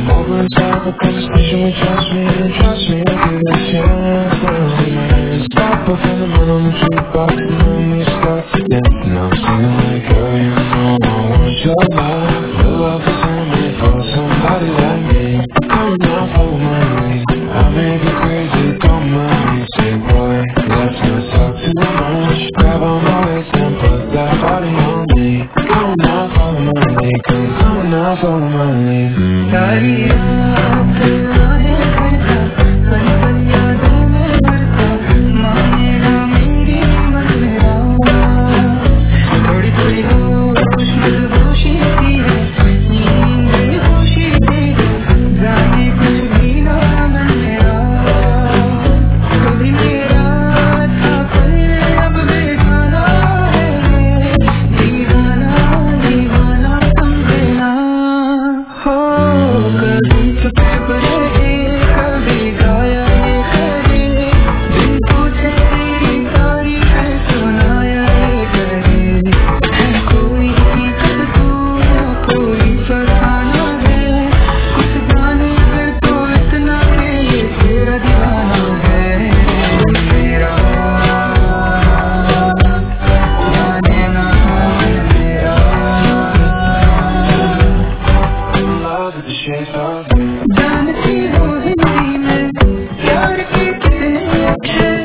Over and start the conversation with trust me, and trust me, I'll give it a chance. My name is Papa, and I'm on the jukebox, and then we start to dance. And I'm singing like, girl, you know I want your love. Fill up the same for somebody like me. Come now, follow my lead. I may be crazy, don't mind me. Say, boy, let's not talk too much. Grab on my waist and put that body on me. Come now, follow my lead. Come now, follow my lead. जानती हो हिंदी में प्यार की कितनी